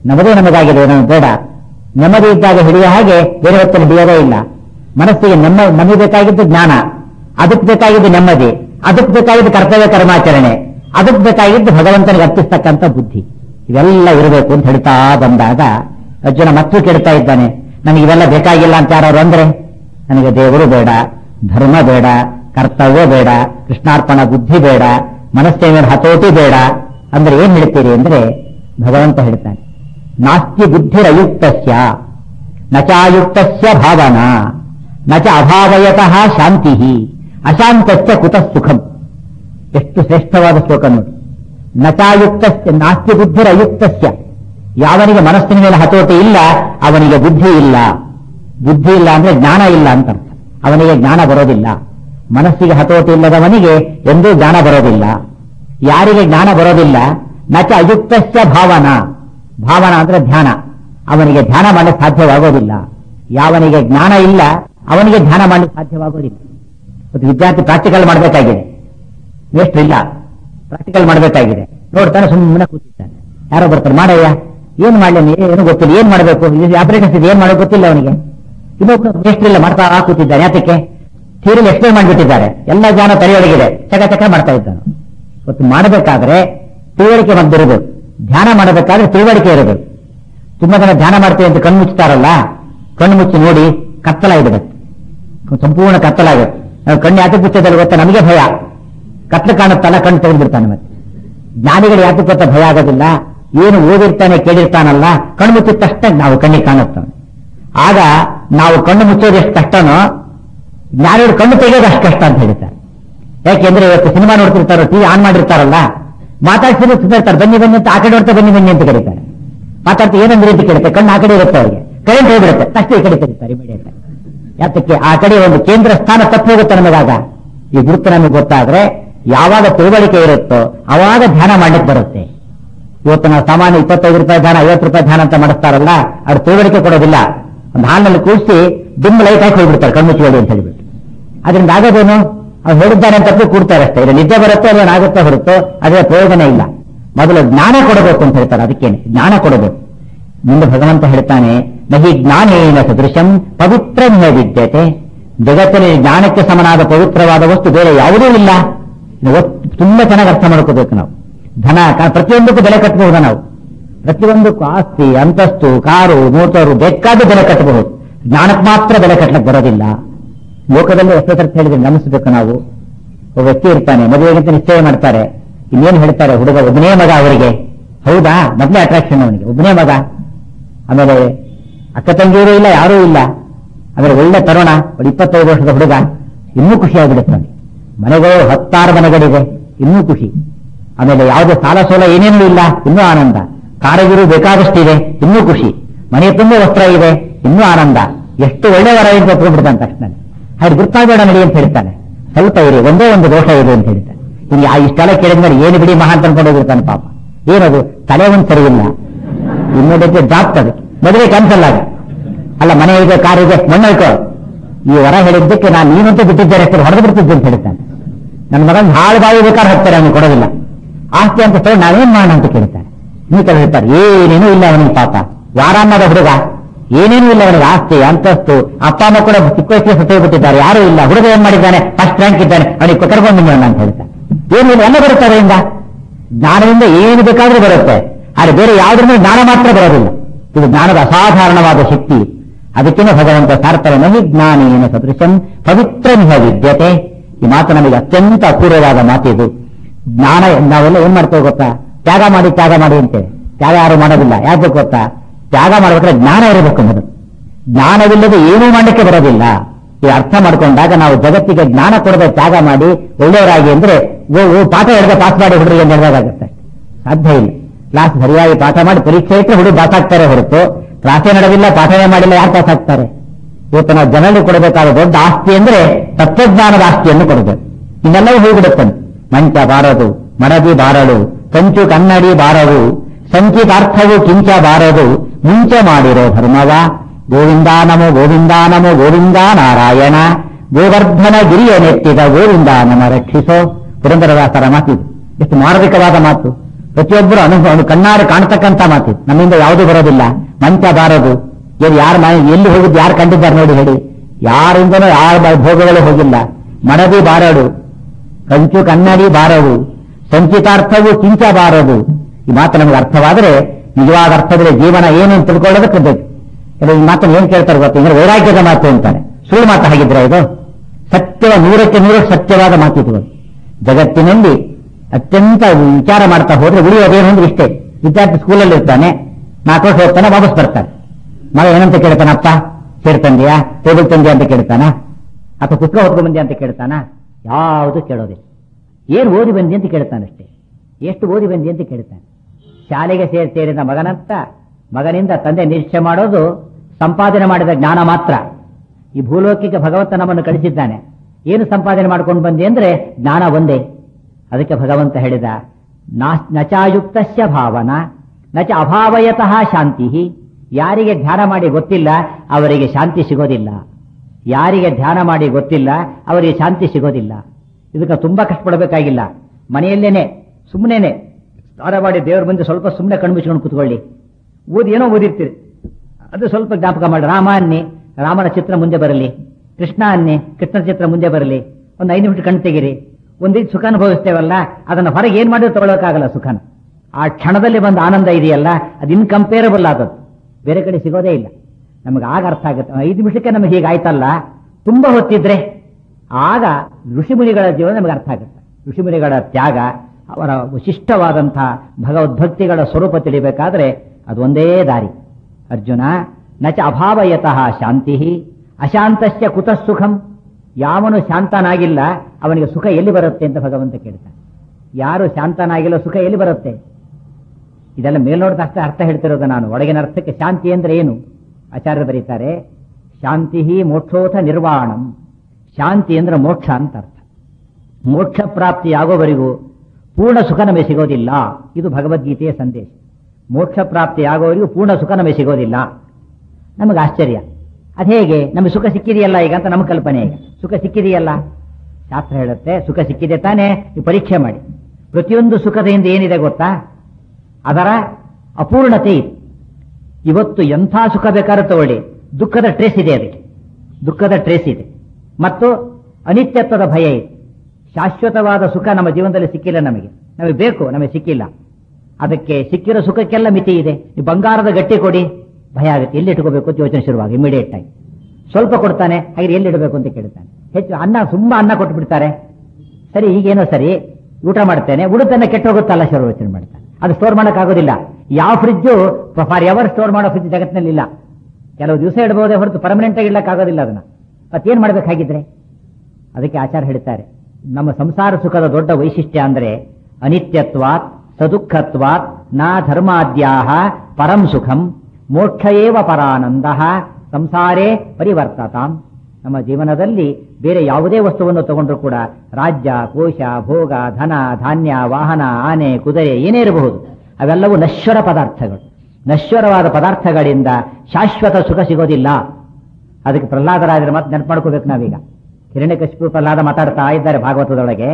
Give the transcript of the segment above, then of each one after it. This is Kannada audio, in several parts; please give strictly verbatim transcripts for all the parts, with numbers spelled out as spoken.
ನಮ್ಮದೇ ನಮಗಾಗಿದೆ ನಮಗೆ ಬೇಡ. ನೆಮ್ಮದಿ ಇದ್ದಾಗ ಹಿಡಿಯೋ ಹಾಗೆ ಬೇರೆ ಹೊತ್ತಲ್ಲಿ ಹಿಡಿಯೋದೇ ಇಲ್ಲ. ಮನಸ್ಸಿಗೆ ನೆಮ್ಮ ನಮಗೆ ಬೇಕಾಗಿದ್ದು ಜ್ಞಾನ, ಅದಕ್ಕೆ ಬೇಕಾಗಿದ್ದು ನೆಮ್ಮದಿ, ಅದಕ್ಕೆ ಬೇಕಾಗಿದ್ದು ಕರ್ತವ್ಯ ಕರ್ಮಾಚರಣೆ, ಅದಕ್ಕೆ ಬೇಕಾಗಿದ್ದು ಭಗವಂತನಿಗೆ ಅರ್ಪಿಸ್ತಕ್ಕಂಥ ಬುದ್ಧಿ. ಇವೆಲ್ಲ ಇರಬೇಕು ಅಂತ ಹೇಳ್ತಾ ಬಂದಾಗ ಅರ್ಜುನ ಮತ್ತು ಕೇಳ್ತಾ ಇದ್ದಾನೆ, ನನಗೆ ಇವೆಲ್ಲ ಬೇಕಾಗಿಲ್ಲ ಅಂತ ಯಾರು ಅಂದ್ರೆ, ನನಗೆ ದೇವರು ಬೇಡ, ಧರ್ಮ ಬೇಡ, ಕರ್ತವ್ಯ ಬೇಡ, ಕೃಷ್ಣಾರ್ಪಣ ಬುದ್ಧಿ ಬೇಡ, ಮನಸ್ಸಿನ ಮೇಲೆ ಹತೋಟಿ ಬೇಡ ಅಂದ್ರೆ ಏನ್ ಹೇಳ್ತೀರಿ ಅಂದ್ರೆ ಭಗವಂತ ಹೇಳ್ತಾನೆ, ನಾಸ್ತಿ ಬುದ್ಧಿರಯುಕ್ತಸ್ಯ ನಚಾಯುಕ್ತಸ್ಯ ಭಾವನಾ ನಚ ಅಭಾವಯತಃ ಶಾಂತಿ ಅಶಾಂತಸ್ಯ ಕುತಃ ಸುಖಂ. ಎಷ್ಟು ಶ್ರೇಷ್ಠವಾದ ಶ್ಲೋಕ ನೋಡಿ. ನಚಾಯುಕ್ತಸ್ಯ ನಾಸ್ತಿ ಬುದ್ಧಿರಯುಕ್ತಸ್ಯ, ಯಾವನಿಗೆ ಮನಸ್ಸಿನ ಮೇಲೆ ಹತೋಟಿ ಇಲ್ಲ ಅವನಿಗೆ ಬುದ್ಧಿ ಇಲ್ಲ. ಬುದ್ಧಿ ಇಲ್ಲ ಅಂದ್ರೆ ಜ್ಞಾನ ಇಲ್ಲ ಅಂತ ಅರ್ಥ. ಅವನಿಗೆ ಜ್ಞಾನ ಬರೋದಿಲ್ಲ. ಮನಸ್ಸಿಗೆ ಹತೋಟಿ ಇಲ್ಲದವನಿಗೆ ಎಂದೂ ಜ್ಞಾನ ಬರೋದಿಲ್ಲ. ಯಾರಿಗೆ ಜ್ಞಾನ ಬರೋದಿಲ್ಲ, ನಚ ಅಯುಕ್ತಸ್ಯ ಭಾವನಾ, ಭಾವನಾ ಅಂದ್ರೆ ಧ್ಯಾನ, ಅವನಿಗೆ ಧ್ಯಾನ ಮಾಡಲಿಕ್ಕೆ ಸಾಧ್ಯವಾಗೋದಿಲ್ಲ. ಯಾವನಿಗೆ ಜ್ಞಾನ ಇಲ್ಲ ಅವನಿಗೆ ಧ್ಯಾನ ಮಾಡಲಿಕ್ಕೆ ಸಾಧ್ಯವಾಗೋದಿಲ್ಲ. ಮತ್ತು ವಿದ್ಯಾರ್ಥಿ ಪ್ರಾಕ್ಟಿಕಲ್ ಮಾಡಬೇಕಾಗಿದೆ, ಎಷ್ಟು ಇಲ್ಲ ಪ್ರಾಕ್ಟಿಕಲ್ ಮಾಡಬೇಕಾಗಿದೆ, ನೋಡ್ತಾನೆ ಸುಮ್ಮನೆ ಕೂತಿದ್ದಾನೆ. ಯಾರೋ ಬರ್ತಾರೆ, ಮಾಡಯ್ಯ, ಏನ್ ಮಾಡ್ಲೇನೆ, ಏನು ಗೊತ್ತಿಲ್ಲ, ಏನ್ ಮಾಡಬೇಕು, ಆಪರೇಟರ್ಸ್ ಇದೆ, ಏನ್ ಮಾಡೋದು ಗೊತ್ತಿಲ್ಲ ಅವನಿಗೆ. ಇನ್ನೊಬ್ಬ ಎಷ್ಟಿಲ್ಲ ಮಾಡ್ತಾ ಕೂತಿದ್ದಾನೆ. ಯಾತಕ್ಕೆ? ಥಿಯರಿಲಿ ಎಕ್ಸ್ಪ್ಲೇನ್ ಮಾಡಿಬಿಟ್ಟಿದ್ದಾರೆ, ಎಲ್ಲ ಜ್ಞಾನ ತಲೆಯೊಳಗಿದೆ, ಚಕ ಚಕ ಮಾಡ್ತಾ ಇದ್ದಾನೆ. ಇವತ್ತು ಮಾಡಬೇಕಾದ್ರೆ ತಿಳುವಳಿಕೆ ಬಂದಿರಬೇಕು. ಧ್ಯಾನ ಮಾಡಬೇಕಾದ್ರೆ ತಿಳುವಳಿಕೆ ಇರಬೇಕು. ತುಂಬಾ ಜನ ಧ್ಯಾನ ಮಾಡ್ತೀವಿ ಅಂತ ಕಣ್ಣು ಮುಚ್ತಾರಲ್ಲ, ಕಣ್ಣು ಮುಚ್ಚಿ ನೋಡಿ ಕತ್ತಲಾಗಿಡಬೇಕು, ಸಂಪೂರ್ಣ ಕತ್ತಲಾಗುತ್ತೆ. ನಾವು ಕಣ್ಣು ಯಾಕೆ ಮುಚ್ಚೋದಲ್ಲಿ ಗೊತ್ತಾ, ನಮಗೆ ಭಯ, ಕತ್ಲು ಕಾಣುತ್ತಲ್ಲ ಕಣ್ಣು ತೆಗೆದ್ಬಿಡ್ತಾನೆ. ಮತ್ತೆ ಜ್ಞಾನಿಗಳು ಯಾಕೆ ಗೊತ್ತಾ ಭಯ ಆಗೋದಿಲ್ಲ, ಏನು ಓದಿರ್ತಾನೆ ಕೇಳಿರ್ತಾನಲ್ಲ, ಕಣ್ಣು ಮುಚ್ಚಿದ ತಕ್ಷಣ ನಾವು ಕಣ್ಣಿಗೆ ಕಾಣುತ್ತಾನೆ. ಆಗ ನಾವು ಕಣ್ಣು ಮುಚ್ಚೋದು ಎಷ್ಟು ಕಷ್ಟನೋ ಜ್ಞಾನಿಗಳು ಕಣ್ಣು ತೆಗೆಯೋದು ಅಷ್ಟು ಕಷ್ಟ ಅಂತ ಹೇಳ್ತಾರೆ. ಯಾಕೆಂದ್ರೆ ಇವತ್ತು ಸಿನಿಮಾ ನೋಡ್ತಿರ್ತಾರೋ, ಟಿವಿ ಆನ್ ಮಾಡಿರ್ತಾರಲ್ಲ, ಮಾತಾಡ್ತಿದ್ರು ಸುತ್ತಿರ್ತಾರೆ, ಬನ್ನಿ ಬನ್ನಿ ಅಂತ, ಆ ಕಡೆ ನೋಡ್ತಾ ಬನ್ನಿ ಬನ್ನಿ ಅಂತ ಕರೀತಾರೆ. ಮಾತಾಡ್ತಾ ಏನಂದ್ರೆ ಅಂತ ಕೇಳುತ್ತೆ, ಕಣ್ಣು ಆ ಕಡೆ ಇರುತ್ತೆ, ಅವರಿಗೆ ಕರೆಂಟ್ ಹೋಗ್ಬಿಡುತ್ತೆ, ಅಷ್ಟೇ ಈ ಕಡೆ ಕರೀತಾರೆ ಇಮಿಡಿಯೇಟ್. ಯಾತಕ್ಕೆ? ಆ ಕಡೆ ಒಂದು ಕೇಂದ್ರ ಸ್ಥಾನ ತಪ್ಪು ಹೋಗುತ್ತೆ ನಮಗಾಗ. ಈ ಗುರುತು ನಮಗೆ ಗೊತ್ತಾದ್ರೆ ಯಾವಾಗ ತಿಳುವಳಿಕೆ ಇರುತ್ತೋ ಅವಾಗ ಧ್ಯಾನ ಮಾಡ್ಲಿಕ್ಕೆ ಬರುತ್ತೆ. ಇವತ್ತು ನಾವು ಸಾಮಾನ್ಯ ಇಪ್ಪತ್ತೈದು ರೂಪಾಯಿ ಧ್ಯಾನ, ಐವತ್ತು ರೂಪಾಯಿ ಧ್ಯಾನ ಅಂತ ಮಾಡಿಸ್ತಾರಲ್ಲ, ಅವ್ರು ತಿಳುವಳಿಕೆ ಕೊಡೋದಿಲ್ಲ. ಒಂದು ಹಾಲಿನಲ್ಲಿ ಕೂರಿಸಿ ಡಿಮ್ ಲೈಟ್ ಹಾಕಿ ಹೋಗ್ಬಿಡ್ತಾರೆ, ಕಣ್ಣು ಚೋಡಿ ಅಂತ ಹೇಳ್ಬಿಟ್ಟು. ಅದರಿಂದ ಆಗೋದೇನು, ಅವ್ರು ಹೇಳಿದ್ದಾನೆ ಅಂತ ಕೂಡ್ತಾರೆ ಅಷ್ಟೇ. ಇಲ್ಲ ನಿದ್ದೆ ಬರುತ್ತೋ ಅದೇನು ಆಗುತ್ತೋ ಹೊರತು ಅದರ ಪ್ರಯೋಜನ ಇಲ್ಲ. ಮೊದಲು ಜ್ಞಾನ ಕೊಡಬೇಕು ಅಂತ ಹೇಳ್ತಾರೆ, ಅದಕ್ಕೇನೆ ಜ್ಞಾನ ಕೊಡಬೇಕು. ಮುಂದೆ ಭಗವಂತ ಹೇಳ್ತಾನೆ, ನಹಿ ಜ್ಞಾನೇನ ಸದೃಶಂ ಪವಿತ್ರನ್ಯ ವಿದ್ಯತೆ. ಜಗತ್ತಿನಲ್ಲಿ ಜ್ಞಾನಕ್ಕೆ ಸಮನಾದ ಪವಿತ್ರವಾದ ವಸ್ತು ಬೇರೆ ಯಾವುದೂ ಇಲ್ಲ. ತುಂಬಾ ಚೆನ್ನಾಗಿ ಅರ್ಥ ಮಾಡ್ಕೋಬೇಕು ನಾವು. ಧನ ಪ್ರತಿಯೊಂದಕ್ಕೂ ಬೆಲೆ ಕಟ್ಟಬಹುದು ನಾವು, ಪ್ರತಿಯೊಂದಕ್ಕೂ ಆಸ್ತಿ ಅಂತಸ್ತು ಕಾರು ಮೋಟರು ಬೇಕಾದ ಬೆಲೆ ಕಟ್ಟಬಹುದು. ಜ್ಞಾನಕ್ಕೆ ಮಾತ್ರ ಬೆಲೆ ಕಟ್ಟಲಿಕ್ಕೆ ಬರೋದಿಲ್ಲ. ಲೋಕದಲ್ಲಿ ಎಷ್ಟೋ ಸರ್ತಿ ಹೇಳಿದ್ರೆ ಗಮನಿಸಬೇಕು ನಾವು. ಒಬ್ಬ ವ್ಯಕ್ತಿ ಇರ್ತಾನೆ, ಮದುವೆಗಿಂತ ನಿಶ್ಚಯ ಮಾಡ್ತಾರೆ, ಇನ್ನೇನು ಹೇಳ್ತಾರೆ, ಹುಡುಗ ಒಬ್ಬನೇ ಮಗ ಅವರಿಗೆ, ಹೌದಾ, ಮೊದಲೇ ಅಟ್ರಾಕ್ಷನ್ ಅವನಿಗೆ, ಒಬ್ಬನೇ ಮಗ. ಆಮೇಲೆ ಅಕ್ಕ ತಂಗಿಯರೂ ಇಲ್ಲ, ಯಾರೂ ಇಲ್ಲ. ಆಮೇಲೆ ಒಳ್ಳೆ ತರುಣ, ಒಂದು ಇಪ್ಪತ್ತೈದು ವರ್ಷದ ಹುಡುಗ, ಇನ್ನೂ ಖುಷಿಯಾಗಿಬಿಡುತ್ತಾನೆ. ಮನೆಗಳು ಹತ್ತಾರು ಮನೆಗಳಿವೆ, ಇನ್ನೂ ಖುಷಿ. ಆಮೇಲೆ ಯಾವುದೇ ಸಾಲ ಸೋಲ ಏನೇನೂ ಇಲ್ಲ, ಇನ್ನೂ ಆನಂದ. ಕಾರಗಿರು ಬೇಕಾದಷ್ಟಿದೆ, ಇನ್ನೂ ಖುಷಿ. ಮನೆ ತುಂಬ ವಸ್ತ್ರ ಇದೆ, ಇನ್ನೂ ಆನಂದ. ಎಷ್ಟು ಒಳ್ಳೆ ವರ ಅಂತ ಒಪ್ಕೊಂಡ್ಬಿಡ್ತಾನೆ ತಕ್ಷಣ. ಹಾಗೆ ಗುರ್ತಾಗಬೇಡ ನಡಿ ಅಂತ ಹೇಳ್ತಾನೆ. ಸ್ವಲ್ಪ ಇರಿ, ಒಂದೇ ಒಂದು ದೋಷ ಇದೆ ಅಂತ ಹೇಳ್ತಾನೆ. ಇಲ್ಲಿ ಆ ಇಷ್ಟೆಲ್ಲ ಕೇಳಿದ್ಮೇಲೆ ಏನು ಬಿಡಿ ಮಹಾ ಅಂತ ಅನ್ಕೊಂಡು ಹೋಗಿರ್ತಾನೆ ಪಾಪ. ಏನದು, ತಲೆ ಒಂದು ಸರಿ ಇಲ್ಲ, ಇನ್ನೊಂದಕ್ಕೆ ಜಾಬ್ ತದೆ, ಮದುವೆ ಕ್ಯಾನ್ಸಲ್ ಆಗ. ಅಲ್ಲ ಮನೆ ಇದೆ, ಕಾರ್ ಇದೆ, ಮಣ್ಣಾಯ್ತು. ಈ ವರ ಹೇಳಿದ್ದಕ್ಕೆ ನಾನು ನೀನಂತೂ ಬಿಟ್ಟಿದ್ದೇನೆ ಅಷ್ಟೇ, ಹೊಡೆದು ಬಿಡ್ತಿದ್ದೆ ಅಂತ ಹೇಳ್ತಾನೆ. ನನ್ನ ಮಗನ ಹಾಳು ಬಾಯಿ ಬೇಕಾದ್ರೆ ಹೋಗ್ತಾರೆ, ಅವನಿಗೆ ಕೊಡೋದಿಲ್ಲ. ಆಸ್ತಿ ಅಂತ ತಗೊಂಡು ನಾವೇನ್ ಮಾಡೋಣ ಅಂತ ಕೇಳ್ತಾರೆ. ನೀವು ಕಡೆ ಹೇಳ್ತಾರೆ, ಏನೇನೂ ಇಲ್ಲ ಅವನಿಗೆ ಪಾಪ, ವಾರಾನ್ನದ ಹುಡುಗ, ಏನೇನೂ ಇಲ್ಲ ಅವನಿಗೆ, ಆಸ್ತಿ ಅಂತಸ್ತು, ಅಪ್ಪ ಅಮ್ಮ ಕೂಡ ಚಿಕ್ಕ ವಯಸ್ಸಿಗೆ ಸತ್ತೋಗ್ಬಿಟ್ಟಿದ್ದಾರೆ, ಯಾರೂ ಇಲ್ಲ. ಹುಡುಗ ಏನ್ ಮಾಡಿದ್ದಾನೆ, ಫಸ್ಟ್ ರ್ಯಾಂಕ್ ಇದ್ದಾನೆ, ಅವನಿಗೆ ಕರ್ಕೊಂಡು ಬಂದ ಅಂತ ಹೇಳ್ತಾನೆ. ಏನು ಇಲ್ಲ, ಎಲ್ಲ ಬರುತ್ತೆ ಅದರಿಂದ. ಜ್ಞಾನದಿಂದ ಏನು ಬೇಕಾದ್ರೂ ಬರುತ್ತೆ, ಆದರೆ ಬೇರೆ ಯಾವುದ್ರಿಂದ ಜ್ಞಾನ ಮಾತ್ರ ಬರೋದಿಲ್ಲ. ಇದು ಜ್ಞಾನದ ಅಸಾಧಾರಣವಾದ ಶಕ್ತಿ. ಅದಕ್ಕೇನೆ ಭಗವಂತ ಸಾರ್ತಾರೆ, ನಹಿ ಜ್ಞಾನೇನ ಸದೃಶಂ ಪವಿತ್ರಮಿಹ ವಿದ್ಯತೆ. ಈ ಮಾತು ನಮಗೆ ಅತ್ಯಂತ ಅಪೂರ್ವವಾದ ಮಾತಿದು. ಜ್ಞಾನ ನಾವೆಲ್ಲ ಏನ್ ಮಾಡ್ತೇವೆ ಗೊತ್ತಾ, ತ್ಯಾಗ ಮಾಡಿ ತ್ಯಾಗ ಮಾಡಿ ಅಂತೇವೆ. ತ್ಯಾಗ ಯಾರು ಮಾಡೋದಿಲ್ಲ. ಯಾಕೆ ಗೊತ್ತಾ, ತ್ಯಾಗ ಮಾಡಬೇಕಾದ್ರೆ ಜ್ಞಾನ ಇರಬೇಕು ಮೊದಲು. ಜ್ಞಾನವಿಲ್ಲದೆ ಏನೂ ಮಾಡಲಿಕ್ಕೆ ಬರೋದಿಲ್ಲ. ಈ ಅರ್ಥ ಮಾಡ್ಕೊಂಡಾಗ ನಾವು ಜಗತ್ತಿಗೆ ಜ್ಞಾನ ಕೊಡದೆ ತ್ಯಾಗ ಮಾಡಿ ಒಳ್ಳೆಯವರಾಗಿ ಅಂದ್ರೆ ಪಾಠ ಹೇಳಿದ್ರೆ ಪಾಸ್ ಮಾಡಿ ಹುಡುಗರಿಗೆ ನಡೆದಾಗುತ್ತೆ, ಸಾಧ್ಯ ಇಲ್ಲ. ಕ್ಲಾಸ್ ಸರಿಯಾಗಿ ಪಾಠ ಮಾಡಿ ಪರೀಕ್ಷೆ ಇಟ್ಟರೆ ಹುಡುಗ ಪಾಸ್ ಆಗ್ತಾರೆ ಹೊರತು, ಕ್ಲಾಸೇ ನಡೆದಿಲ್ಲ ಪಾಠನೇ ಮಾಡಿಲ್ಲ ಯಾರು ಪಾಸ್ ಆಗ್ತಾರೆ? ಇವತ್ತು ನಾವು ಜನರಿಗೆ ಕೊಡಬೇಕಾದ ದೊಡ್ಡ ಆಸ್ತಿ ಅಂದ್ರೆ ತತ್ವಜ್ಞಾನದ ಆಸ್ತಿಯನ್ನು ಕೊಡಬೇಕು. ಇನ್ನೆಲ್ಲವೂ ಹೋಗಿಬಿಡುತ್ತೆ. ಮಂಚ ಬಾರದು, ಮಡದಿ ಬಾರಳು, ಕಂಚು ಕನ್ನಡಿ ಬಾರದು, ಸಂಚಿತಾರ್ಥವು ಕಿಂಚ ಬಾರದು, ಮುಂಚೆ ಮಾಡಿರೋ ಧರ್ಮವ. ಗೋವಿಂದ ನಮೋ ಗೋವಿಂದ ನಮೋ ಗೋವಿಂದ ನಾರಾಯಣ, ಗೋವರ್ಧನ ಗಿರಿಯ ನೆತ್ತಿದ ಗೋವಿಂದ ನಮ ರಕ್ಷಿಸೋ. ಪುರಂದರದಾಸರ ಮಾತಿದು ಎಷ್ಟು ಮಾರ್ಮಿಕವಾದ ಮಾತು. ಪ್ರತಿಯೊಬ್ಬರು ಅನುಭವ ಕಣ್ಣಾರೆ ಕಾಣತಕ್ಕಂಥ ಮಾತು. ನಮ್ಮಿಂದ ಯಾವುದೂ ಬರೋದಿಲ್ಲ. ಮಂಚ ಬಾರದು, ಏನು ಯಾರ ಎಲ್ಲಿ ಹೋಗಿದ್ದು ಯಾರು ಕಂಡಿದ್ದಾರೆ ನೋಡಿ ಹೇಳಿ. ಯಾರಿಂದನೂ ಯಾರ ಭೋಗಗಳು ಹೋಗಿಲ್ಲ. ಮಡದಿ ಬಾರಡು, ಕಂಚು ಕನ್ನಡಿ ಬಾರದು, ಸಂಚಿತಾರ್ಥವು ಕಿಂಚ ಬಾರದು. ಈ ಮಾತು ನಮಗೆ ಅರ್ಥವಾದರೆ ನಿಜವಾದ ಅರ್ಥದಲ್ಲಿ ಜೀವನ ಏನು ಅಂತ ತಿಳ್ಕೊಳ್ಳೋದಕ್ಕೆ ಬೇಕು. ಈ ಮಾತನ್ನು ಏನ್ ಕೇಳ್ತಾರೆ ಗೊತ್ತ, ಅಂದ್ರೆ ವೈರಾಗ್ಯದ ಮಾತು ಅಂತಾರೆ. ಸುಳ್ಳು ಮಾತು ಹಾಗಿದ್ರೆ ಇದು ಸತ್ಯವ ನೂರಕ್ಕೆ ನೂರಕ್ಕೆ ಸತ್ಯವಾದ ಮಾತಿದು. ಜಗತ್ತಿನಲ್ಲಿ ಅತ್ಯಂತ ವಿಚಾರ ಮಾಡ್ತಾ ಹೋದ್ರೆ ಉಳಿಯೋದೇನು ಅಂದ್ರೆ ಇಷ್ಟೇ. ವಿದ್ಯಾರ್ಥಿ ಸ್ಕೂಲಲ್ಲಿ ಇರ್ತಾನೆ, ನಾಲ್ಕು ವರ್ಷ ಹೋಗ್ತಾನೆ, ವಾಪಸ್ ಬರ್ತಾನೆ. ಮಗ ಏನಂತ ಕೇಳ್ತಾನ, ಅಪ್ಪ ಸೇರ್ ತಂದೆಯಾ, ಟೇಬಲ್ ತಂದೆಯಾ ಅಂತ ಕೇಳ್ತಾನ, ಅಥವಾ ಪುಸ್ತಕ ಹೊತ್ಕೊಂಡ್ ಬಂದಿ ಅಂತ ಕೇಳ್ತಾನ? ಯಾವುದು ಕೇಳೋದಿಲ್ಲ. ಏನು ಓದಿ ಬಂದಿ ಅಂತ ಕೇಳ್ತಾನಷ್ಟೇ. ಎಷ್ಟು ಓದಿ ಬಂದಿ ಅಂತ ಕೇಳ್ತಾನೆ. ಶಾಲೆಗೆ ಸೇರಿ ಸೇರಿದ ಮಗನಂತ ಮಗನಿಂದ ತಂದೆ ನಿರೀಕ್ಷೆ ಮಾಡೋದು ಸಂಪಾದನೆ ಮಾಡಿದ ಜ್ಞಾನ ಮಾತ್ರ. ಈ ಭೂಲೋಕಕ್ಕೆ ಭಗವಂತ ನಮ್ಮನ್ನು ಕಳಿಸಿದ್ದಾನೆ. ಏನು ಸಂಪಾದನೆ ಮಾಡ್ಕೊಂಡು ಬಂದಿ ಅಂದ್ರೆ ಜ್ಞಾನ ಒಂದೇ. ಅದಕ್ಕೆ ಭಗವಂತ ಹೇಳಿದ, ನಚಾಯುಕ್ತಸ್ಯ ಭಾವನ ನಚ ಅಭಾವಯತಃ ಶಾಂತಿ. ಯಾರಿಗೆ ಧ್ಯಾನ ಮಾಡಿ ಗೊತ್ತಿಲ್ಲ ಅವರಿಗೆ ಶಾಂತಿ ಸಿಗೋದಿಲ್ಲ. ಯಾರಿಗೆ ಧ್ಯಾನ ಮಾಡಿ ಗೊತ್ತಿಲ್ಲ ಅವರಿಗೆ ಶಾಂತಿ ಸಿಗೋದಿಲ್ಲ. ಇದಕ್ಕೆ ತುಂಬಾ ಕಷ್ಟಪಡಬೇಕಾಗಿಲ್ಲ. ಮನೆಯಲ್ಲೇನೆ ಸುಮ್ಮನೆ ಸ್ನಾನ ಮಾಡಿ ದೇವರ ಮುಂದೆ ಸ್ವಲ್ಪ ಸುಮ್ಮನೆ ಕಣ್ಮುಚ್ಕೊಂಡು ಕೂತ್ಕೊಳ್ಳಿ. ಓದಿ ಏನೋ ಓದಿರ್ತೀರಿ, ಅದು ಸ್ವಲ್ಪ ಜ್ಞಾಪಕ ಮಾಡಿ. ರಾಮ ಅನ್ನಿ, ರಾಮನ ಚಿತ್ರ ಮುಂದೆ ಬರಲಿ. ಕೃಷ್ಣ ಅನ್ನಿ, ಕೃಷ್ಣನ ಚಿತ್ರ ಮುಂದೆ ಬರಲಿ. ಒಂದು ಐದು ನಿಮಿಷ ಕಣ್ ತೆಗಿರಿ. ಒಂದಿಷ್ಟು ಸುಖ ಅನುಭವಿಸ್ತೇವಲ್ಲ, ಅದನ್ನು ಹೊರಗೆ ಏನ್ ಮಾಡಿದ್ರು ತಗೊಳ್ಳೋಕ್ಕಾಗಲ್ಲ ಸುಖನ. ಆ ಕ್ಷಣದಲ್ಲಿ ಬಂದ ಆನಂದ ಇದೆಯಲ್ಲ, ಅದು ಇನ್ಕಂಪೇರಬಲ್ ಆದದ್ದು, ಬೇರೆ ಕಡೆ ಸಿಗೋದೇ ಇಲ್ಲ. ನಮಗೆ ಆಗ ಅರ್ಥ ಆಗುತ್ತೆ. ಐದು ನಿಮಿಷಕ್ಕೆ ನಮಗೆ ಹೀಗಾಯ್ತಲ್ಲ, ತುಂಬಾ ಹೊತ್ತಿದ್ರೆ ಆಗ ಋಷಿಮುನಿಗಳ ಜೀವನ ನಮಗೆ ಅರ್ಥ ಆಗುತ್ತೆ. ಋಷಿಮುನಿಗಳ ತ್ಯಾಗ, ಅವರ ವಿಶಿಷ್ಟವಾದಂತಹ ಭಗವದ್ಭಕ್ತಿಗಳ ಸ್ವರೂಪ ತಿಳಿಬೇಕಾದ್ರೆ ಅದು ಒಂದೇ ದಾರಿ. ಅರ್ಜುನ ನಚ ಅಭಾವಯತಃ ಶಾಂತಿ ಅಶಾಂತಸ್ಯ ಕುತಃ ಸುಖಂ. ಯಾವನು ಶಾಂತನಾಗಿಲ್ಲ ಅವನಿಗೆ ಸುಖ ಎಲ್ಲಿ ಬರುತ್ತೆ ಅಂತ ಭಗವಂತ ಕೇಳ್ತಾನೆ. ಯಾರು ಶಾಂತನಾಗಿಲ್ಲ ಸುಖ ಎಲ್ಲಿ ಬರುತ್ತೆ? ಇದೆಲ್ಲ ಮೇಲ್ನೋಡಿದ ಅರ್ಥ ಅರ್ಥ ಹೇಳ್ತಿರೋದು ನಾನು. ಒಳಗಿನ ಅರ್ಥಕ್ಕೆ ಶಾಂತಿ ಅಂದ್ರೆ ಏನು? ಆಚಾರ್ಯರು ಬರೀತಾರೆ, ಶಾಂತಿ ಮೋಕ್ಷೋಥ ನಿರ್ವಾಣಂ. ಶಾಂತಿ ಅಂದ್ರೆ ಮೋಕ್ಷ ಅಂತ ಅರ್ಥ. ಮೋಕ್ಷ ಪ್ರಾಪ್ತಿಯಾಗೋವರೆಗೂ ಪೂರ್ಣ ಸುಖ ನಮಗೆ ಸಿಗೋದಿಲ್ಲ. ಇದು ಭಗವದ್ಗೀತೆಯ ಸಂದೇಶ. ಮೋಕ್ಷ ಪ್ರಾಪ್ತಿಯಾಗೋವರೆಗೂ ಪೂರ್ಣ ಸುಖ ನಮಗೆ ಸಿಗೋದಿಲ್ಲ. ನಮಗೆ ಆಶ್ಚರ್ಯ, ಅದೇಗೆ ನಮಗೆ ಸುಖ ಸಿಕ್ಕಿದೆಯಲ್ಲ ಈಗ ಅಂತ ನಮ್ಮ ಕಲ್ಪನೆ. ಈಗ ಸುಖ ಸಿಕ್ಕಿದೆಯಲ್ಲ, ಶಾಸ್ತ್ರ ಹೇಳುತ್ತೆ ಸುಖ ಸಿಕ್ಕಿದೆ ತಾನೇ, ನೀವು ಪರೀಕ್ಷೆ ಮಾಡಿ. ಪ್ರತಿಯೊಂದು ಸುಖದ ಹಿಂದೆ ಏನಿದೆ ಗೊತ್ತಾ? ಅದರ ಅಪೂರ್ಣತೆ ಇದೆ. ಇವತ್ತು ಎಂಥ ಸುಖ ಬೇಕಾದ್ರೂ ತಗೊಳ್ಳಿ, ದುಃಖದ ಟ್ರೇಸ್ ಇದೆ. ಅದಕ್ಕೆ ದುಃಖದ ಟ್ರೇಸ್ ಇದೆ ಮತ್ತು ಅನಿತ್ಯತ್ವದ ಭಯ ಇದೆ. ಶಾಶ್ವತವಾದ ಸುಖ ನಮ್ಮ ಜೀವನದಲ್ಲಿ ಸಿಕ್ಕಿಲ್ಲ. ನಮಗೆ ನಮಗೆ ಬೇಕು, ನಮಗೆ ಸಿಕ್ಕಿಲ್ಲ. ಅದಕ್ಕೆ ಸಿಕ್ಕಿರೋ ಸುಖಕ್ಕೆಲ್ಲ ಮಿತಿ ಇದೆ. ನೀವು ಬಂಗಾರದ ಗಟ್ಟಿ ಕೊಡಿ, ಭಯ ಆಗುತ್ತೆ. ಎಲ್ಲಿ ಇಟ್ಕೋಬೇಕು ಅಂತ ಯೋಚನೆ ಶುರುವಾಗಿ ಇಮಿಡಿಯೇಟ್ ಆಗಿ. ಸ್ವಲ್ಪ ಕೊಡ್ತಾನೆ, ಹಾಗೆ ಎಲ್ಲಿ ಇಡಬೇಕು ಅಂತ ಕೇಳ್ತಾನೆ. ಹೆಚ್ಚು ಅನ್ನ ತುಂಬಾ ಅನ್ನ ಕೊಟ್ಟು ಬಿಡ್ತಾರೆ. ಸರಿ ಈಗೇನೋ ಸರಿ ಊಟ ಮಾಡ್ತೇನೆ, ಉಡುಪನ್ನ ಕೆಟ್ಟ ಹೋಗುತ್ತಲ್ಲ ಶುರು ಯೋಚನೆ ಮಾಡ್ತಾನೆ. ಅದು ಸ್ಟೋರ್ ಮಾಡಕ್ ಆಗೋದಿಲ್ಲ. ಯಾವ ಫ್ರಿಜ್ಜು ಫಾರ್ ಎವರ್ ಸ್ಟೋರ್ ಮಾಡೋ ಫ್ರಿಜ್ ಜಗತ್ತಿನಲ್ಲಿ ಇಲ್ಲ. ಕೆಲವು ದಿವಸ ಇಡಬಹುದೇ ಹೊರತು ಪರ್ಮನೆಂಟ್ ಆಗಿ ಇಡಕ್ ಆಗೋದಿಲ್ಲ ಅದನ್ನ. ಮತ್ತೇನ್ ಮಾಡ್ಬೇಕಾಗಿದ್ರೆ? ಅದಕ್ಕೆ ಆಚಾರ ಹೇಳ್ತಾರೆ, ನಮ್ಮ ಸಂಸಾರ ಸುಖದ ದೊಡ್ಡ ವೈಶಿಷ್ಟ್ಯ ಅಂದ್ರೆ ಅನಿತ್ಯತ್ವಾತ್ ಸದುಃಖತ್ವಾತ್ ನಾ ಧರ್ಮಾದ್ಯಾಹ ಪರಂ ಸುಖಂ ಮೋಕ್ಷಯೇವ ಪರಾನಂದ ಸಂಸಾರೇ ಪರಿವರ್ತತಾಂ. ನಮ್ಮ ಜೀವನದಲ್ಲಿ ಬೇರೆ ಯಾವುದೇ ವಸ್ತುವನ್ನು ತಗೊಂಡ್ರು ಕೂಡ ರಾಜ್ಯ, ಕೋಶ, ಭೋಗ, ಧನ, ಧಾನ್ಯ, ವಾಹನ, ಆನೆ, ಕುದುರೆ ಏನೇ ಇರಬಹುದು, ಅವೆಲ್ಲವೂ ನಶ್ವರ ಪದಾರ್ಥಗಳು. ನಶ್ವರವಾದ ಪದಾರ್ಥಗಳಿಂದ ಶಾಶ್ವತ ಸುಖ ಸಿಗೋದಿಲ್ಲ. ಅದಕ್ಕೆ ಪ್ರಹ್ಲಾದರಾಜರ ಮತ್ತೆ ನೆನಪು ಮಾಡ್ಕೋಬೇಕು ನಾವೀಗ. ಹಿರಣ್ಯಕಶಿಪು ಪ್ರಹ್ಲಾದ ಮಾತಾಡ್ತಾ ಇದ್ದಾರೆ ಭಾಗವತದೊಳಗೆ.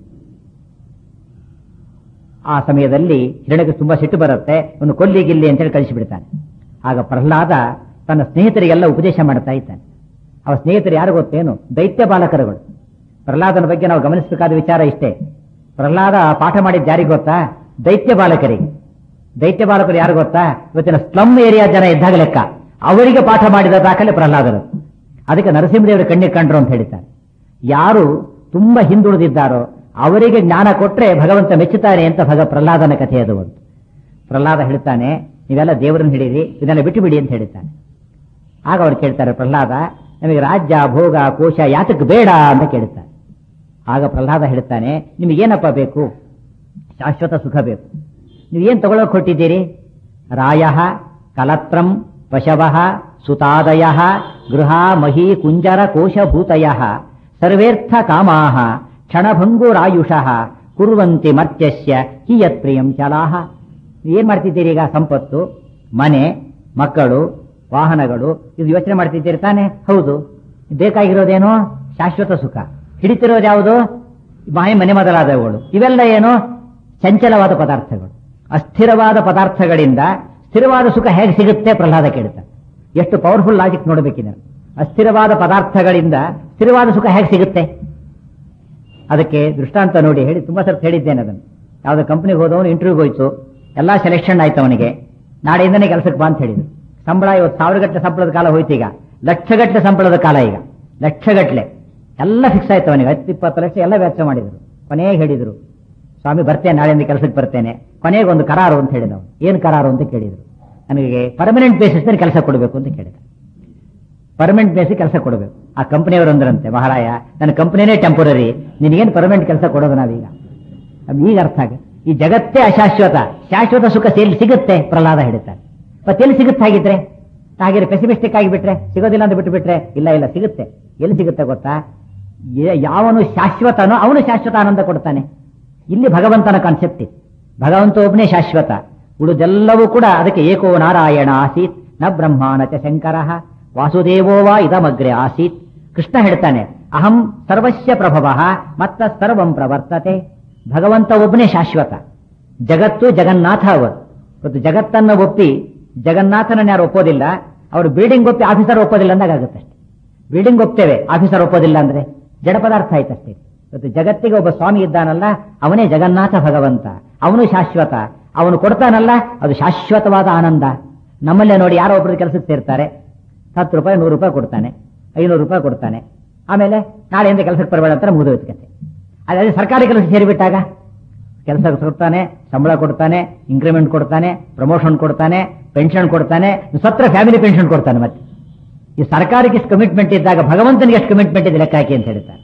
ಆ ಸಮಯದಲ್ಲಿ ಹಿರಣ್ಯಕ್ಕೆ ತುಂಬಾ ಸಿಟ್ಟು ಬರುತ್ತೆ. ಒಂದು ಕೊಲ್ಲಿಗಿಲ್ಲಿ ಅಂತೇಳಿ ಕಳಿಸಿಬಿಡ್ತಾನೆ. ಆಗ ಪ್ರಹ್ಲಾದ ತನ್ನ ಸ್ನೇಹಿತರಿಗೆಲ್ಲ ಉಪದೇಶ ಮಾಡ್ತಾ ಇದ್ದಾನೆ. ಅವರ ಸ್ನೇಹಿತರು ಯಾರು ಗೊತ್ತೇನು? ದೈತ್ಯ ಬಾಲಕರುಗಳು. ಪ್ರಹ್ಲಾದನ ಬಗ್ಗೆ ನಾವು ಗಮನಿಸಬೇಕಾದ ವಿಚಾರ ಇಷ್ಟೇ. ಪ್ರಹ್ಲಾದ ಪಾಠ ಮಾಡಿದ ಯಾರಿಗೆ ಗೊತ್ತಾ? ದೈತ್ಯ ಬಾಲಕರಿಗೆ. ದೈತ್ಯ ಬಾಲಕರು ಯಾರು ಗೊತ್ತಾ? ಇವತ್ತಿನ ಸ್ಲಮ್ ಏರಿಯಾ ಜನ ಇದ್ದಾಗ ಲೆಕ್ಕ ಅವರಿಗೆ ಪಾಠ ಮಾಡಿದ ದಾಖಲೆ ಪ್ರಹ್ಲಾದರು. ಅದಕ್ಕೆ ನರಸಿಂಹದೇವರು ಕಣ್ಣಿಗೆ ಕಂಡ್ರು ಅಂತ ಹೇಳಿದ್ದಾರೆ. ಯಾರು ತುಂಬಾ ಹಿಂದುಳಿದಿದ್ದಾರೋ ಅವರಿಗೆ ಜ್ಞಾನ ಕೊಟ್ರೆ ಭಗವಂತ ಮೆಚ್ಚುತ್ತಾನೆ ಅಂತ ಭಗ ಪ್ರಹ್ಲಾದನ ಕಥೆ ಅದು. ಒಂದು ಪ್ರಹ್ಲಾದ ಹೇಳ್ತಾನೆ, ನೀವೆಲ್ಲ ದೇವರನ್ನು ಹಿಡೀರಿ, ಇದನ್ನೆಲ್ಲ ಬಿಟ್ಟು ಬಿಡಿ ಅಂತ ಹೇಳ್ತಾನೆ. ಆಗ ಅವ್ರು ಕೇಳ್ತಾರೆ, ಪ್ರಹ್ಲಾದ ನಮಗೆ ರಾಜ್ಯ, ಭೋಗ, ಕೋಶ ಯಾತಕ್ಕೆ ಬೇಡ ಅಂತ ಕೇಳ್ತಾರೆ. ಆಗ ಪ್ರಹ್ಲಾದ ಹೇಳ್ತಾನೆ, ನಿಮಗೇನಪ್ಪ ಬೇಕು? ಶಾಶ್ವತ ಸುಖ ಬೇಕು. ನೀವೇನ್ ತಗೊಳ್ಳೋಕೆ ಹೊಟ್ಟಿದ್ದೀರಿ? ರಾಯ ಕಲತ್ರಂ ಪಶವ ಸುತಾದಯ ಗೃಹ ಮಹಿ ಕುಂಜರ ಕೋಶಭೂತಯ ಸರ್ವೇರ್ಥ ಕಾಮಾಹ ಕ್ಷಣಭಂಗುರಾಯುಷಃ ಕುರ್ವಂತಿ ಮರ್ತ್ಯಸ್ಯ ಕಿಯತ್ ಪ್ರಿಯಂ ಚಲಾಹ. ಏನ್ ಮಾಡ್ತಿದ್ದೀರಿ ಈಗ? ಸಂಪತ್ತು, ಮನೆ, ಮಕ್ಕಳು, ವಾಹನಗಳು, ಇದು ಯೋಚನೆ ಮಾಡ್ತಿದ್ದೀರಿ ತಾನೆ? ಹೌದು. ಬೇಕಾಗಿರೋದೇನು? ಶಾಶ್ವತ ಸುಖ. ಹಿಡಿತಿರೋದು ಯಾವುದು? ಮಾಯ ಮನೆ ಮೊದಲಾದವುಗಳು. ಇವೆಲ್ಲ ಏನು? ಚಂಚಲವಾದ ಪದಾರ್ಥಗಳು. ಅಸ್ಥಿರವಾದ ಪದಾರ್ಥಗಳಿಂದ ಸ್ಥಿರವಾದ ಸುಖ ಹೇಗೆ ಸಿಗುತ್ತೆ ಪ್ರಹ್ಲಾದ ಕೇಳ್ತಾನೆ. ಎಷ್ಟು ಪವರ್ಫುಲ್ ಲಾಜಿಕ್ ನೋಡಬೇಕಿದೆ. ಅಸ್ಥಿರವಾದ ಪದಾರ್ಥಗಳಿಂದ ಸ್ಥಿರವಾದ ಸುಖ ಹೇಗೆ ಸಿಗುತ್ತೆ? ಅದಕ್ಕೆ ದೃಷ್ಟಾಂತ ನೋಡಿ ಹೇಳಿ ತುಂಬಾ ಸರ್ತಿ ಹೇಳಿದ್ದೇನೆ ಅದನ್ನು. ಯಾವುದೋ ಕಂಪ್ನಿಗೆ ಹೋದವನು ಇಂಟರ್ವ್ಯೂಗೆ ಹೋಯ್ತು, ಎಲ್ಲಾ ಸೆಲೆಕ್ಷನ್ ಆಯ್ತು ಅವನಿಗೆ. ನಾಳೆಯಿಂದನೇ ಕೆಲಸಕ್ಕೆ ಬಾ ಅಂತ ಹೇಳಿದ್ರು. ಸಂಬಳ ಇವತ್ತು ಸಾವಿರ ಗಟ್ಟಲೆ ಸಂಬಳದ ಕಾಲ ಹೋಯ್ತು, ಈಗ ಲಕ್ಷಗಟ್ಟಲೆ ಸಂಬಳದ ಕಾಲ, ಈಗ ಲಕ್ಷಗಟ್ಟಲೆ ಎಲ್ಲ ಫಿಕ್ಸ್ ಆಯ್ತು ಅವನಿಗೆ. ಹತ್ತು ಇಪ್ಪತ್ತು ಲಕ್ಷ ಎಲ್ಲ ವೆಚ್ಚ ಮಾಡಿದ್ರು. ಕೊನೆಗೆ ಹೇಳಿದ್ರು, ಸ್ವಾಮಿ ಬರ್ತೇನೆ, ನಾಳೆಯಿಂದ ಕೆಲಸಕ್ಕೆ ಬರ್ತೇನೆ. ಕೊನೆಗೆ ಒಂದು ಕರಾರು ಅಂತ ಹೇಳಿದ. ಏನು ಕರಾರು ಅಂತ ಕೇಳಿದ್ರು. ನನಗೆ ಪರ್ಮನೆಂಟ್ ಬೇಸಿಸ್ ಮೇಲೆ ಕೆಲಸ ಕೊಡಬೇಕು ಅಂತ ಕೇಳಿದ. ಪರ್ಮನೆಂಟ್ ಬೇಸಿಸ್ ಕೆಲಸ ಕೊಡಬೇಕು. ಆ ಕಂಪನಿಯವರು ಅಂದ್ರಂತೆ, ಮಹಾರಾಯ ನನ್ನ ಕಂಪನಿನೇ ಟೆಂಪರರಿ, ನಿನಗೇನು ಪರ್ಮನೆಂಟ್ ಕೆಲಸ ಕೊಡೋದು ನಾವೀಗ? ಈಗ ಅರ್ಥ ಆಗ, ಈ ಜಗತ್ತೇ ಅಶಾಶ್ವತ, ಶಾಶ್ವತ ಸುಖ ಎಲ್ಲಿ ಸಿಗುತ್ತೆ ಪ್ರಹ್ಲಾದ ಹೇಳ್ತಾರೆ. ಮತ್ತೆ ಎಲ್ಲಿ ಸಿಗುತ್ತೆ ಹಾಗಿದ್ರೆ? ಹಾಗೆ ಪೆಸಿಮಿಸ್ಟಿಕ್ ಆಗಿಬಿಟ್ರೆ ಸಿಗೋದಿಲ್ಲ ಅಂತ ಬಿಟ್ಟು ಬಿಟ್ರೆ, ಇಲ್ಲ ಇಲ್ಲ ಸಿಗುತ್ತೆ. ಎಲ್ಲಿ ಸಿಗುತ್ತೆ ಗೊತ್ತಾ? ಯಾವನು ಶಾಶ್ವತನೋ ಅವನು ಶಾಶ್ವತ ಆನಂದ ಕೊಡ್ತಾನೆ. ಇಲ್ಲಿ ಭಗವಂತನ ಕಾನ್ಸೆಪ್ಟ್ ಇದೆ. ಭಗವಂತ ಒಬ್ಬನೇ ಶಾಶ್ವತ, ಉಳಿದೆಲ್ಲವೂ ಕೂಡ ಅದಕ್ಕೆ ಏಕೋ ನಾರಾಯಣ ಆಸೀತ್ ನ ಬ್ರಹ್ಮಾಣ ಚ ಶಂಕರ ವಾಸುದೇವೋವಾ ಇದಮಗ್ರೆ ಆಸೀತ್. ಕೃಷ್ಣ ಹೇಳ್ತಾನೆ, ಅಹಂ ಸರ್ವಸ್ಯ ಪ್ರಭವ ಮತ್ತ ಸರ್ವಂ ಪ್ರವರ್ತತೆ. ಭಗವಂತ ಒಬ್ಬನೇ ಶಾಶ್ವತ, ಜಗತ್ತು ಜಗನ್ನಾಥ ಅವರು. ಮತ್ತು ಜಗತ್ತನ್ನು ಒಪ್ಪಿ ಜಗನ್ನಾಥನನ್ನು ಯಾರು ಒಪ್ಪೋದಿಲ್ಲ, ಅವರು ಬಿಲ್ಡಿಂಗ್ ಒಪ್ಪಿ ಆಫೀಸರ್ ಒಪ್ಪೋದಿಲ್ಲ ಅಂದಾಗುತ್ತೆ ಅಷ್ಟೇ. ಬಿಲ್ಡಿಂಗ್ ಒಪ್ತೇವೆ, ಆಫೀಸರ್ ಒಪ್ಪೋದಿಲ್ಲ ಅಂದ್ರೆ ಜಡ ಪದಾರ್ಥ ಆಯ್ತಷ್ಟೇ. ಇವತ್ತು ಜಗತ್ತಿಗೆ ಒಬ್ಬ ಸ್ವಾಮಿ ಇದ್ದಾನಲ್ಲ, ಅವನೇ ಜಗನ್ನಾಥ ಭಗವಂತ. ಅವನು ಶಾಶ್ವತ, ಅವನು ಕೊಡ್ತಾನಲ್ಲ, ಅದು ಶಾಶ್ವತವಾದ ಆನಂದ. ನಮ್ಮಲ್ಲೇ ನೋಡಿ, ಯಾರೋ ಒಬ್ಬರು ಕೆಲಸಕ್ಕೆ ಸೇರ್ತಾರೆ, ಹತ್ತು ರೂಪಾಯಿ ನೂರು ರೂಪಾಯಿ ಕೊಡ್ತಾನೆ, ಐನೂರು ರೂಪಾಯಿ ಕೊಡ್ತಾನೆ. ಆಮೇಲೆ ನಾಳೆಯಿಂದ ಕೆಲಸಕ್ಕೆ ಬರಬೇಡ ಅಂತಾರೆ, ಮುಗಿದೋಯ್ತು ಕತೆ. ಅದೇ ಸರ್ಕಾರಿ ಕೆಲಸ ಸೇರಿಬಿಟ್ಟಾಗ ಕೆಲಸ ಕೊಡ್ತಾನೆ, ಸಂಬಳ ಕೊಡ್ತಾನೆ, ಇಂಕ್ರಿಮೆಂಟ್ ಕೊಡ್ತಾನೆ, ಪ್ರಮೋಷನ್ ಕೊಡ್ತಾನೆ, ಪೆನ್ಷನ್ ಕೊಡ್ತಾನೆ, ಸತ್ರ ಫ್ಯಾಮಿಲಿ ಪೆನ್ಷನ್ ಕೊಡ್ತಾನೆ. ಮತ್ತೆ ಈ ಸರ್ಕಾರಕ್ಕೆ ಎಷ್ಟು ಕಮಿಟ್ಮೆಂಟ್ ಇದ್ದಾಗ ಭಗವಂತನಿಗೆ ಎಷ್ಟು ಕಮಿಟ್ಮೆಂಟ್ ಇದೆ ಲೆಕ್ಕ ಹಾಕಿ ಅಂತ ಹೇಳ್ತಾರೆ.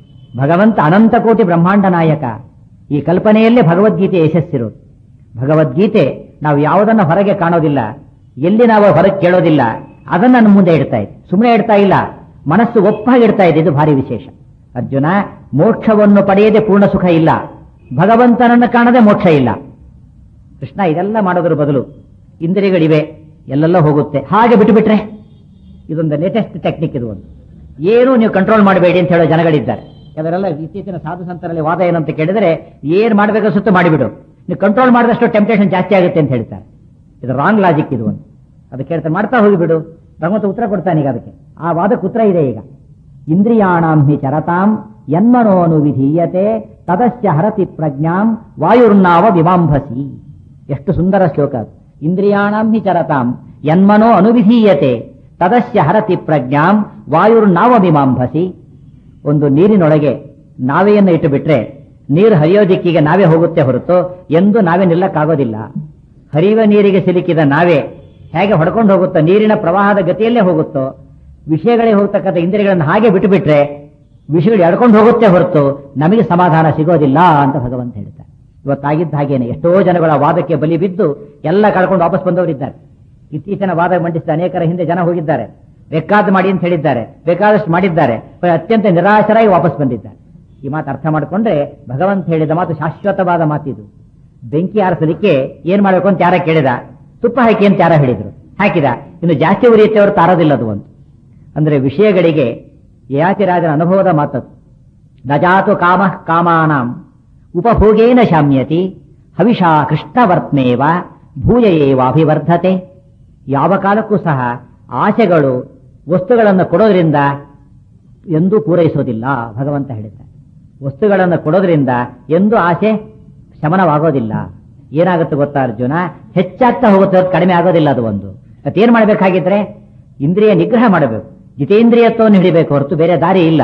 ಭಗವಂತ ಅನಂತ ಕೋಟಿ ಬ್ರಹ್ಮಾಂಡ ನಾಯಕ. ಈ ಕಲ್ಪನೆಯಲ್ಲೇ ಭಗವದ್ಗೀತೆ ಯಶಸ್ಸಿರೋದು. ಭಗವದ್ಗೀತೆ ನಾವು ಯಾವುದನ್ನ ಹೊರಗೆ ಕಾಣೋದಿಲ್ಲ, ಎಲ್ಲಿ ನಾವು ಹೊರಗೆ ಕೇಳೋದಿಲ್ಲ, ಅದನ್ನ ನಮ್ಮ ಮುಂದೆ ಇಡ್ತಾ ಇದೆ. ಸುಮ್ಮನೆ ಇಡ್ತಾ ಇಲ್ಲ, ಮನಸ್ಸು ಒಪ್ಪಾಗಿ ಇಡ್ತಾ ಇದೆ. ಇದು ಭಾರಿ ವಿಶೇಷ. ಅರ್ಜುನ, ಮೋಕ್ಷವನ್ನು ಪಡೆಯದೆ ಪೂರ್ಣ ಸುಖ ಇಲ್ಲ, ಭಗವಂತನನ್ನು ಕಾಣದೆ ಮೋಕ್ಷ ಇಲ್ಲ. ಕೃಷ್ಣ ಇದೆಲ್ಲ ಮಾಡೋದ್ರ ಬದಲು ಇಂದ್ರಿಯಗಳಿವೆ, ಎಲ್ಲೆಲ್ಲ ಹೋಗುತ್ತೆ, ಹಾಗೆ ಬಿಟ್ಟು ಬಿಟ್ರೆ, ಇದೊಂದು ಲೇಟೆಸ್ಟ್ ಟೆಕ್ನಿಕ್. ಇದು ಒಂದು ಏನು ನೀವು ಕಂಟ್ರೋಲ್ ಮಾಡಬೇಡಿ ಅಂತ ಹೇಳೋ ಜನಗಳಿದ್ದಾರೆ. ಕೆಲವರೆಲ್ಲ ಇತ್ತೀಚಿನ ಸಾಧು ಸಂತರಲ್ಲಿ ವಾದ ಏನಂತ ಕೇಳಿದರೆ, ಏನ್ ಮಾಡಬೇಕು ಸುತ್ತ ಮಾಡಿಬಿಡು, ನೀವು ಕಂಟ್ರೋಲ್ ಮಾಡಿದಷ್ಟು ಟೆಂಪ್ಟೇಷನ್ ಜಾಸ್ತಿ ಆಗುತ್ತೆ ಅಂತ ಹೇಳ್ತಾರೆ. ಇದು ರಾಂಗ್ ಲಾಜಿಕ್. ಇದು ಒಂದು ಅದಕ್ಕೆ ಹೇಳ್ತಾರೆ, ಮಾಡ್ತಾ ಹೋಗಿಬಿಡು, ಭಗವಂತ ಉತ್ತರ ಕೊಡ್ತಾನೆ. ಈಗ ಅದಕ್ಕೆ ಆ ವಾದಕ್ಕೆ ಉತ್ತರ ಇದೆ. ಈಗ ಇಂದ್ರಿಯಾಣಾಂ ಹಿ ಚರತಾಂ ಯನ್ಮನೋನು ವಿಧೀಯತೆ ತದಸ್ಯ ಹರತಿ ಪ್ರಜ್ಞಾಂ ವಾಯುರ್ನಾವ ವಿಮಾಂಭಸಿ. ಎಷ್ಟು ಸುಂದರ ಶ್ಲೋಕ. ಇಂದ್ರಿಯಾಣಾಂ ಹಿ ಚರತಾಂ ಯನ್ಮನೋ ಅನುವಿಧೀಯತೆ ತದಸ್ಯ ಹರತಿ ಪ್ರಜ್ಞಾಂ ವಾಯುರ್ನಾವ ವಿಮಾಂಭಸಿ. ಒಂದು ನೀರಿನೊಳಗೆ ನಾವೆಯನ್ನು ಇಟ್ಟು ಬಿಟ್ರೆ ನೀರು ಹರಿಯೋ ದಿಕ್ಕಿಗೆ ನಾವೇ ಹೋಗುತ್ತೆ ಹೊರತು ಎಂದು ನಾವೇ ನಿಲ್ಲಕ್ಕಾಗೋದಿಲ್ಲ. ಹರಿಯುವ ನೀರಿಗೆ ಸಿಲುಕಿದ ನಾವೇ ಹೇಗೆ ಹೊಡ್ಕೊಂಡು ಹೋಗುತ್ತೋ, ನೀರಿನ ಪ್ರವಾಹದ ಗತಿಯಲ್ಲೇ ಹೋಗುತ್ತೋ, ವಿಷಯಗಳೇ ಹೋಗ್ತಕ್ಕಂಥ ಇಂದ್ರಿಯಗಳನ್ನು ಹಾಗೆ ಬಿಟ್ಟು ಬಿಟ್ರೆ ವಿಷಯಗಳು ಎಡ್ಕೊಂಡು ಹೋಗುತ್ತೆ ಹೊರತು ನಮಗೆ ಸಮಾಧಾನ ಸಿಗೋದಿಲ್ಲ ಅಂತ ಭಗವಂತ ಹೇಳ್ತಾರೆ. ಇವತ್ತಾಗಿದ್ದ ಹಾಗೇನೆ ಎಷ್ಟೋ ಜನಗಳ ವಾದಕ್ಕೆ ಬಲಿ ಬಿದ್ದು ಎಲ್ಲ ಕಳ್ಕೊಂಡು ವಾಪಸ್ ಬಂದವರಿದ್ದಾರೆ. ಇತ್ತೀಚಿನ ವಾದ ಮಂಡಿಸಿದ ಅನೇಕರ ಹಿಂದೆ ಜನ ಹೋಗಿದ್ದಾರೆ. ಬೇಕಾದ ಮಾಡಿ ಅಂತ ಹೇಳಿದ್ದಾರೆ, ಬೇಕಾದಷ್ಟು ಮಾಡಿದ್ದಾರೆ, ಅತ್ಯಂತ ನಿರಾಶರಾಗಿ ವಾಪಸ್ ಬಂದಿದ್ದಾರೆ. ಈ ಮಾತು ಅರ್ಥ ಮಾಡಿಕೊಂಡ್ರೆ ಭಗವಂತ ಹೇಳಿದ ಮಾತು ಶಾಶ್ವತವಾದ ಮಾತಿದು. ಬೆಂಕಿ ಆರಿಸಲಿಕ್ಕೆ ಏನ್ ಮಾಡಬೇಕು ಅಂತ ಯಾರ ಕೇಳಿದ, ತುಪ್ಪ ಹಾಕಿ ಅಂತ ಯಾರ ಹೇಳಿದ್ರು, ಹಾಕಿದ. ಇನ್ನು ಜಾಸ್ತಿ ಉರಿಯುತ್ತೆ ಅವರು ತಾರೋದಿಲ್ಲ. ಅದು ಒಂದು ಅಂದ್ರೆ ವಿಷಯಗಳಿಗೆ ಯಯಾತಿರಾಜನ ಅನುಭವದ ಮಾತದು. ನಜಾತು ಕಾಮ ಕಾಮಾನಾಂ ಉಪಭೋಗೇನ ಶಾಮ್ಯತಿ ಹವಿಷಾ ಕೃಷ್ಣವರ್ತ್ಮೇವ ಭೂಯೇವಾಭಿವರ್ಧತೆ. ಯಾವ ಕಾಲಕ್ಕೂ ಸಹ ಆಸೆಗಳು ವಸ್ತುಗಳನ್ನು ಕೊಡೋದ್ರಿಂದ ಎಂದೂ ಪೂರೈಸೋದಿಲ್ಲ. ಭಗವಂತ ಹೇಳಿದ್ದಾರೆ, ವಸ್ತುಗಳನ್ನು ಕೊಡೋದ್ರಿಂದ ಎಂದೂ ಆಸೆ ಶಮನವಾಗೋದಿಲ್ಲ. ಏನಾಗುತ್ತೆ ಗೊತ್ತಾ ಅರ್ಜುನ, ಹೆಚ್ಚಾಗ್ತಾ ಹೋಗುತ್ತೆ, ಕಡಿಮೆ ಆಗೋದಿಲ್ಲ. ಅದು ಒಂದು ಮತ್ತೇನ್ ಮಾಡಬೇಕಾಗಿದ್ರೆ ಇಂದ್ರಿಯ ನಿಗ್ರಹ ಮಾಡಬೇಕು, ಜಿತೇಂದ್ರಿಯತ್ವವನ್ನು ಹಿಡಿಬೇಕು ಹೊರತು ಬೇರೆ ದಾರಿ ಇಲ್ಲ.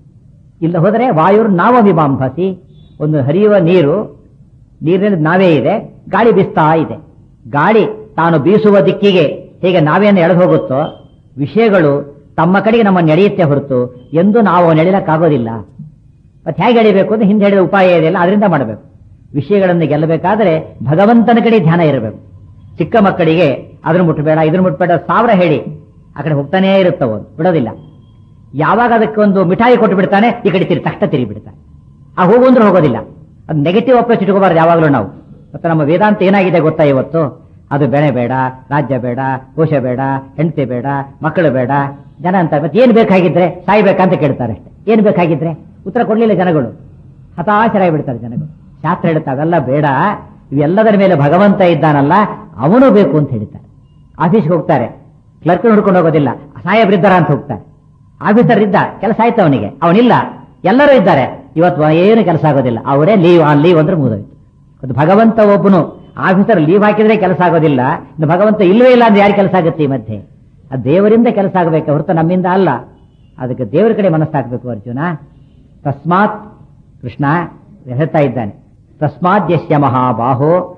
ಇಲ್ಲ ಹೋದರೆ ವಾಯುರ್ ನಾವ ವಿಮಾಂಭಸಿ. ಒಂದು ಹರಿಯುವ ನೀರು, ನೀರಿನಲ್ಲಿ ನಾವೇ ಇದೆ, ಗಾಳಿ ಬೀಸ್ತಾ ಇದೆ. ಗಾಳಿ ತಾನು ಬೀಸುವ ದಿಕ್ಕಿಗೆ ಹೇಗೆ ನಾವೇನು ಎಳೆದು ಹೋಗುತ್ತೋ, ವಿಷಯಗಳು ತಮ್ಮ ಕಡೆಗೆ ನಮ್ಮನ್ನು ಎಳೆಯುತ್ತೆ ಹೊರತು ಎಂದು ನಾವು ನೆಳೆಯಕ್ಕಾಗೋದಿಲ್ಲ. ಮತ್ತೆ ಹೇಗೆ ಎಳಿಬೇಕು ಅಂತ ಹಿಂದೆ ಹೇಳಿದ ಉಪಾಯ ಇದೆಯಲ್ಲ, ಅದರಿಂದ ಮಾಡಬೇಕು. ವಿಷಯಗಳನ್ನು ಗೆಲ್ಲಬೇಕಾದ್ರೆ ಭಗವಂತನ ಕಡೆ ಧ್ಯಾನ ಇರಬೇಕು. ಚಿಕ್ಕ ಮಕ್ಕಳಿಗೆ ಅದನ್ನು ಮುಟ್ಟಬೇಡ ಇದನ್ನು ಮುಟ್ಟಬೇಡ ಸಾವಿರ ಹೇಳಿ ಆ ಕಡೆ ಹೋಗ್ತಾನೇ ಇರುತ್ತವ, ಬಿಡೋದಿಲ್ಲ. ಯಾವಾಗ ಅದಕ್ಕೆ ಒಂದು ಮಿಠಾಯಿ ಕೊಟ್ಟು ಬಿಡ್ತಾನೆ, ಈ ಕಡೆ ತಿರಿ ತಕ್ಷಣ ತಿರುಗಿ ಬಿಡ್ತಾನೆ. ಆ ಹೋಗುವಂದ್ರೂ ಹೋಗೋದಿಲ್ಲ. ಅದು ನೆಗೆಟಿವ್ ಅಪ್ರೋಚ್ ಇಟ್ಕೋಬಾರ್ದು ಯಾವಾಗಲೂ ನಾವು. ಮತ್ತೆ ನಮ್ಮ ವೇದಾಂತ ಏನಾಗಿದೆ ಗೊತ್ತಾ ಇವತ್ತು, ಅದು ಬೆಳೆ ಬೇಡ, ರಾಜ್ಯ ಬೇಡ, ಕೋಶ ಬೇಡ, ಹೆಂಡತಿ ಬೇಡ, ಮಕ್ಕಳು ಬೇಡ. ಜನ ಅಂತ ಮತ್ತೆ ಏನ್ ಬೇಕಾಗಿದ್ರೆ ಸಾಯ್ಬೇಕಂತ ಕೇಳ್ತಾರೆ ಅಷ್ಟೇ. ಏನ್ ಬೇಕಾಗಿದ್ರೆ ಉತ್ತರ ಕೊಡ್ಲಿಲ್ಲ ಜನಗಳು, ಹತಾಶರಾಗಿ ಬಿಡ್ತಾರೆ ಜನಗಳು. ಶಾಸ್ತ್ರ ಹೇಳುತ್ತೆ ಅವೆಲ್ಲ ಬೇಡ, ಇವೆಲ್ಲದರ ಮೇಲೆ ಭಗವಂತ ಇದ್ದಾನಲ್ಲ ಅವನು ಬೇಕು ಅಂತ ಹೇಳ್ತಾರೆ. ಆಫೀಸ್ಗೆ ಹೋಗ್ತಾರೆ, ಕ್ಲರ್ಕ್ ನೋಡ್ಕೊಂಡು ಹೋಗೋದಿಲ್ಲ, ಸಾಹೇಬ್ರಿದ್ದಾರ ಅಂತ ಹೋಗ್ತಾರೆ. ಆಫೀಸರ್ ಇದ್ದ, ಕೆಲಸ ಆಯ್ತು ಅವನಿಗೆ, ಅವನಿಲ್ಲ, ಎಲ್ಲರೂ ಇದ್ದಾರೆ, ಇವತ್ತು ಏನು ಕೆಲಸ ಆಗೋದಿಲ್ಲ, ಅವರೇ ಲೀವ್ ಆನ್ ಲೀವ್ ಅಂದ್ರೆ ಮುಗಿದೋಯ್ತು. ಅದು ಭಗವಂತ ಒಬ್ಬನು ಆಫೀಸರ್ ಲೀವ್ ಹಾಕಿದ್ರೆ ಕೆಲಸ ಆಗೋದಿಲ್ಲ, ಇನ್ನು ಭಗವಂತ ಇಲ್ಲವೇ ಇಲ್ಲ ಅಂದ್ರೆ ಯಾರು ಕೆಲಸ ಆಗುತ್ತೆ ಈ ಮಧ್ಯೆ? ಅದು ದೇವರಿಂದ ಕೆಲಸ ಆಗಬೇಕು ಹೊರತು ನಮ್ಮಿಂದ ಅಲ್ಲ. ಅದಕ್ಕೆ ದೇವರ ಕಡೆ ಮನಸ್ಸಾಗಬೇಕು ಅರ್ಜುನ. ತಸ್ಮಾತ್ ಕೃಷ್ಣ ಹೇಳ್ತಾ ಇದ್ದಾನೆ, ತಸ್ಮಾತ್ ಯಸ್ಯ ಮಹಾಬಾಹೋ